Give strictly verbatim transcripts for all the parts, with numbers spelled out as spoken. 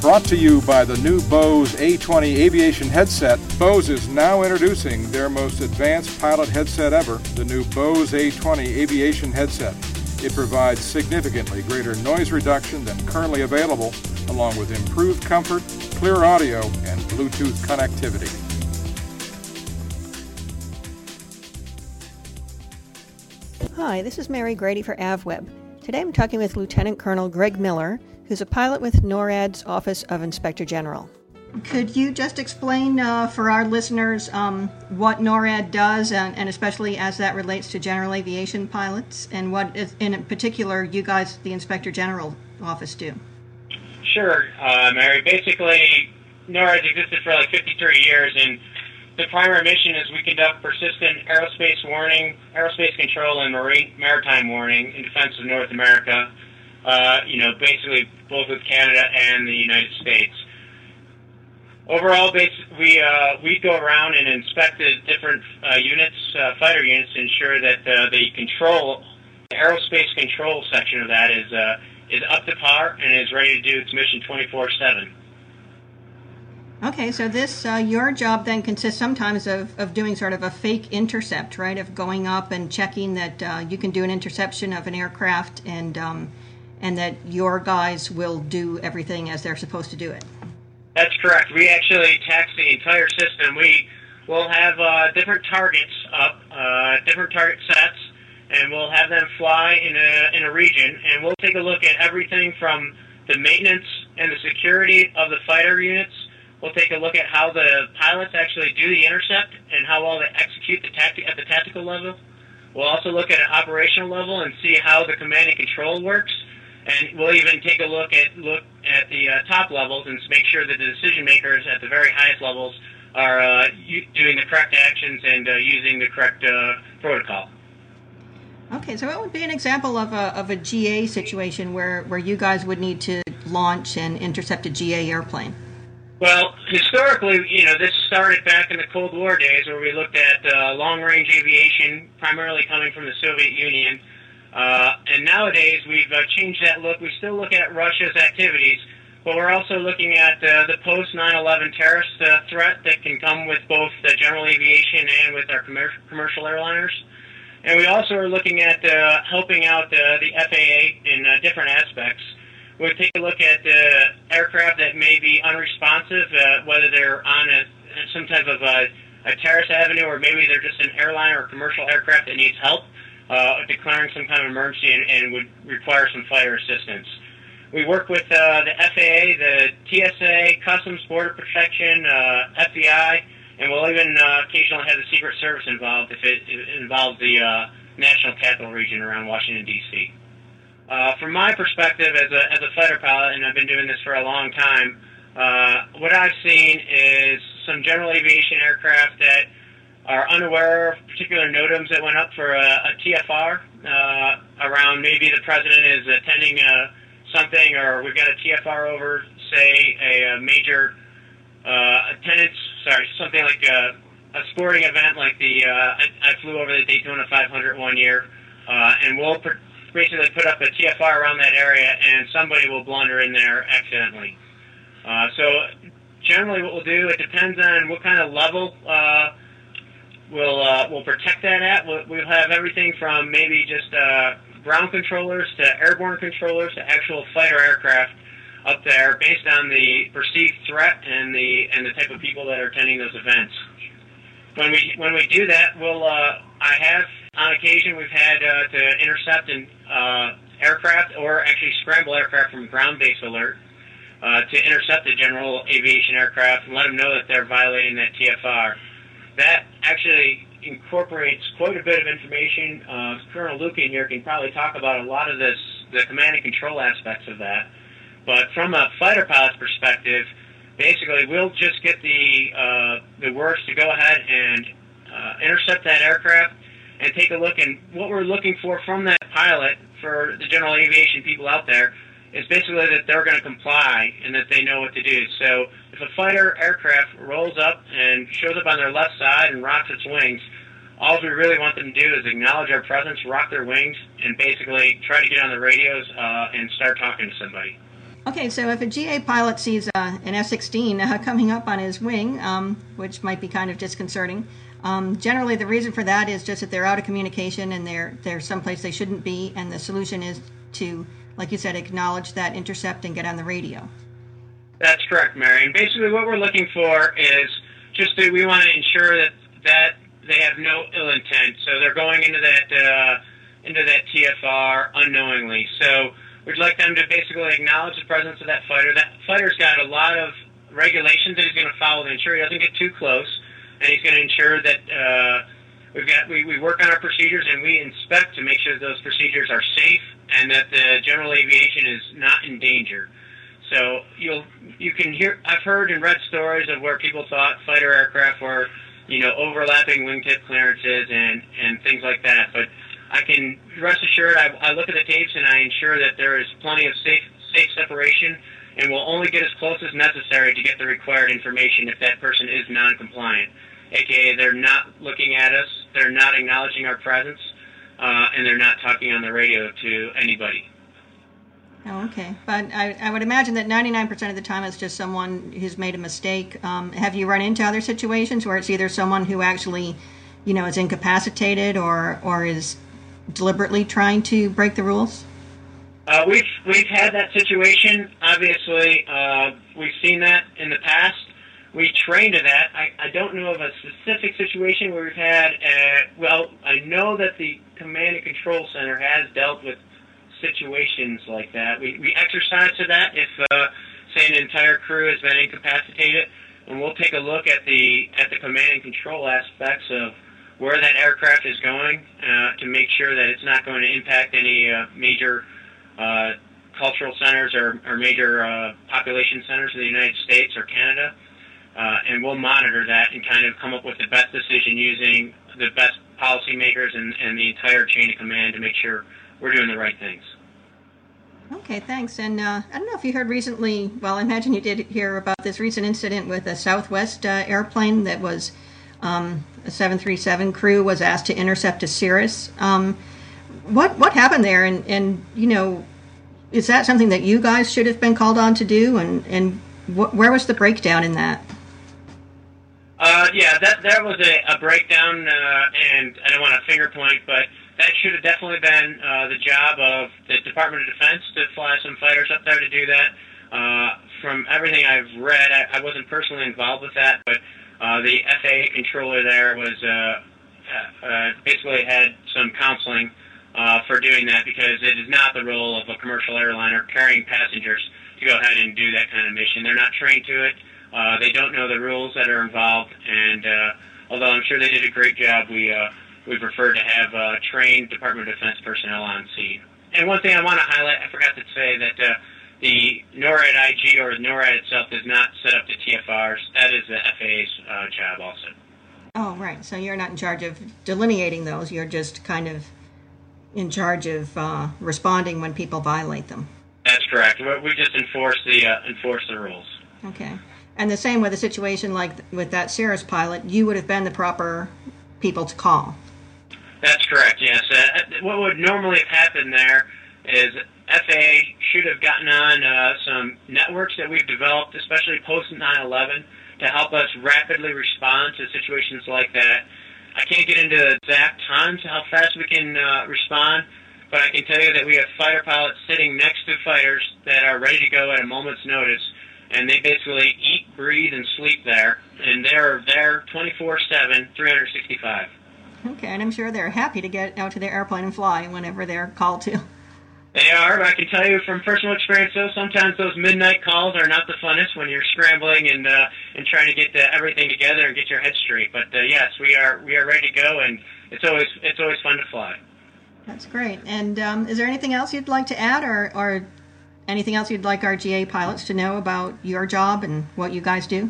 Brought to you by the new Bose A twenty aviation headset, Bose is now introducing their most advanced pilot headset ever, the new Bose A twenty aviation headset. It provides significantly greater noise reduction than currently available, along with improved comfort, clear audio, and Bluetooth connectivity. Hi, this is Mary Grady for AvWeb. Today I'm talking with Lieutenant Colonel Greg Miller, who's a pilot with NORAD's Office of Inspector General. Could you just explain uh, for our listeners um, what NORAD does, and, and especially as that relates to general aviation pilots, and what is, in particular you guys, the Inspector General Office, do? Sure, uh, Mary. Basically, NORAD's existed for like fifty-three years, and the primary mission is we conduct persistent aerospace warning, aerospace control, and marine maritime warning in defense of North America. Uh, you know, basically both with Canada and the United States. Overall, we uh, we go around and inspect the different uh, units, uh, fighter units, to ensure that uh, the control, the aerospace control section of that is uh, is up to par and is ready to do its mission twenty-four seven. Okay, so this uh, your job then consists sometimes of, of doing sort of a fake intercept, right? Of going up and checking that uh, you can do an interception of an aircraft and um, and that your guys will do everything as they're supposed to do it. That's correct. We actually tax the entire system. We will have uh, different targets up, uh, different target sets, and we'll have them fly in a, in a region, and we'll take a look at everything from the maintenance and the security of the fighter units. We'll take a look at how the pilots actually do the intercept and how well they execute the tacti- at the tactical level. We'll also look at an operational level and see how the command and control works. And we'll even take a look at look at the uh, top levels and make sure that the decision makers at the very highest levels are uh, u- doing the correct actions and uh, using the correct uh, protocol. Okay, so what would be an example of a of a G A situation where, where you guys would need to launch and intercept a G A airplane? Well, historically, you know, this started back in the Cold War days where we looked at uh, long-range aviation, primarily coming from the Soviet Union. Uh, and nowadays, we've uh, changed that look. We still look at Russia's activities, but we're also looking at uh, the post nine eleven terrorist uh, threat that can come with both the general aviation and with our commer- commercial airliners. And we also are looking at uh, helping out uh, the F A A in uh, different aspects. We'll take a look at uh, aircraft that may be unresponsive, uh, whether they're on a, some type of a, a terrorist avenue, or maybe they're just an airline or a commercial aircraft that needs help. Uh, declaring some kind of emergency and, and would require some fighter assistance. We work with uh, the F A A, the T S A, Customs Border Protection, uh, F B I, and we'll even uh, occasionally have the Secret Service involved if it, it involves the uh, National Capital Region around Washington, D C Uh, from my perspective as a, as a fighter pilot, and I've been doing this for a long time, uh, what I've seen is some general aviation aircraft that are unaware of particular NOTAMs that went up for a, a T F R uh, around maybe the president is attending uh, something, or we've got a T F R over, say, a, a major uh, attendance, sorry, something like a, a sporting event like the, uh, I, I flew over the Daytona five hundred one year, uh, and we'll pr- basically put up a T F R around that area, and somebody will blunder in there accidentally. Uh, so generally what we'll do, it depends on what kind of level uh, We'll uh, we'll protect that at. We'll, we'll have everything from maybe just uh, ground controllers to airborne controllers to actual fighter aircraft up there, based on the perceived threat and the and the type of people that are attending those events. When we when we do that, we'll uh, I have on occasion we've had uh, to intercept an uh, aircraft or actually scramble aircraft from ground-based alert uh, to intercept the general aviation aircraft and let them know that they're violating that T F R. That actually incorporates quite a bit of information. Uh, Colonel Lukin here can probably talk about a lot of this, the command and control aspects of that. But from a fighter pilot's perspective, basically we'll just get the uh, the words to go ahead and uh, intercept that aircraft and take a look. And what we're looking for from that pilot, for the general aviation people out there, is basically that they're going to comply and that they know what to do. So if a fighter aircraft rolls up and shows up on their left side and rocks its wings, all we really want them to do is acknowledge our presence, rock their wings, and basically try to get on the radios uh, and start talking to somebody. Okay, so if a G A pilot sees uh, an F sixteen uh, coming up on his wing, um, which might be kind of disconcerting, um, generally the reason for that is just that they're out of communication and they're they're someplace they shouldn't be, and the solution is to, like you said, acknowledge that intercept and get on the radio. That's correct, Mary. And basically what we're looking for is just that we want to ensure that, that they have no ill intent. So they're going into that uh, into that T F R unknowingly. So we'd like them to basically acknowledge the presence of that fighter. That fighter's got a lot of regulations that he's going to follow to ensure he doesn't get too close, and he's going to ensure that uh, we've got we, we work on our procedures and we inspect to make sure that those procedures are safe and that the general aviation is not in danger. So you'll you can hear I've heard and read stories of where people thought fighter aircraft were, you know, overlapping wingtip clearances and and things like that, but I can rest assured I, I look at the tapes and I ensure that there is plenty of safe safe separation, and we'll only get as close as necessary to get the required information if that person is non-compliant, aka they're not looking at us, they're not acknowledging our presence, uh, and they're not talking on the radio to anybody. Oh, okay. But I, I would imagine that ninety-nine percent of the time it's just someone who's made a mistake. Um, have you run into other situations where it's either someone who actually, you know, is incapacitated or or is deliberately trying to break the rules? Uh, we've we've had that situation. Obviously, uh, we've seen that in the past. We train to that. I, I don't know of a specific situation where we've had. Uh, well, I know that the Command and Control Center has dealt with situations like that. We we exercise to that if uh, say an entire crew has been incapacitated, and we'll take a look at the at the command and control aspects of where that aircraft is going uh, to make sure that it's not going to impact any uh, major uh, cultural centers or, or major uh, population centers in the United States or Canada. Uh, and we'll monitor that and kind of come up with the best decision using the best policymakers and, and the entire chain of command to make sure we're doing the right things. Okay, thanks. And uh, I don't know if you heard recently, well, I imagine you did hear about this recent incident with a Southwest uh, airplane that was um, a seven thirty-seven crew was asked to intercept a Cirrus. Um, what what happened there? And, and, you know, is that something that you guys should have been called on to do? And, and wh- where was the breakdown in that? Uh, yeah, that that was a, a breakdown, uh, and I don't want to finger point, but that should have definitely been uh, the job of the Department of Defense to fly some fighters up there to do that. Uh, from everything I've read, I, I wasn't personally involved with that, but uh, the F A A controller there was uh, uh, basically had some counseling uh, for doing that because it is not the role of a commercial airliner carrying passengers to go ahead and do that kind of mission. They're not trained to it. Uh, they don't know the rules that are involved, and uh, although I'm sure they did a great job, we uh, we prefer to have uh, trained Department of Defense personnel on scene. And one thing I want to highlight, I forgot to say that uh, the NORAD I G or NORAD itself does not set up the T F Rs. That is the F A A's uh, job also. Oh, right. So you're not in charge of delineating those. You're just kind of in charge of uh, responding when people violate them. That's correct. We just enforce the uh, enforce the rules. Okay. And the same with a situation like with that Cirrus pilot, you would have been the proper people to call. That's correct, yes. Uh, what would normally have happened there is F A A should have gotten on uh, some networks that we've developed, especially post nine eleven, to help us rapidly respond to situations like that. I can't get into exact times how fast we can uh, respond, but I can tell you that we have fighter pilots sitting next to fighters that are ready to go at a moment's notice. And they basically eat, breathe, and sleep there. And they're there twenty-four seven, three hundred sixty-five. Okay, and I'm sure they're happy to get out to their airplane and fly whenever they're called to. They are, but I can tell you from personal experience, though, sometimes those midnight calls are not the funnest when you're scrambling and uh, and trying to get the, everything together and get your head straight. But uh, yes, we are we are ready to go, and it's always it's always fun to fly. That's great. And um, is there anything else you'd like to add, or or anything else you'd like our G A pilots to know about your job and what you guys do?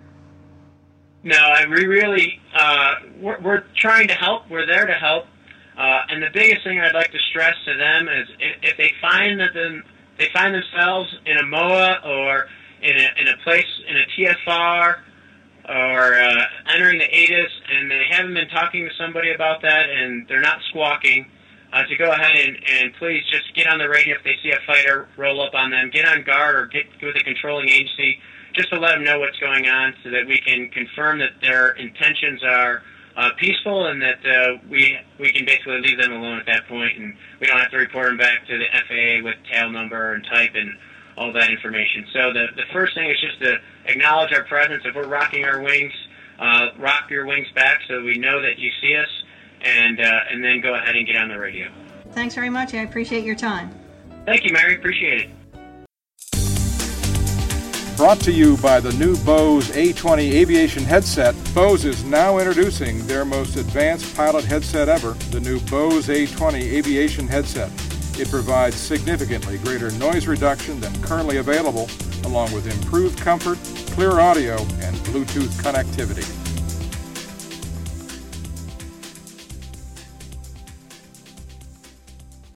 No, I, we really, uh, we're, we're trying to help. We're there to help. Uh, and the biggest thing I'd like to stress to them is if, if they find that them, they find themselves in a M O A or in a, in a place, in a T F R or uh, entering the A T I S and they haven't been talking to somebody about that and they're not squawking, uh, to go ahead and, and please just get on the radio if they see a fighter roll up on them. Get on guard or get with a controlling agency just to let them know what's going on so that we can confirm that their intentions are uh, peaceful and that uh, we we can basically leave them alone at that point, and we don't have to report them back to the F A A with tail number and type and all that information. So the, the first thing is just to acknowledge our presence. If we're rocking our wings, uh, rock your wings back so we know that you see us, and uh, and then go ahead and get on the radio. Thanks very much. I appreciate your time. Thank you, Mary. Appreciate it. Brought to you by the new Bose A twenty aviation headset, Bose is now introducing their most advanced pilot headset ever, the new Bose A twenty aviation headset. It provides significantly greater noise reduction than currently available, along with improved comfort, clear audio, and Bluetooth connectivity.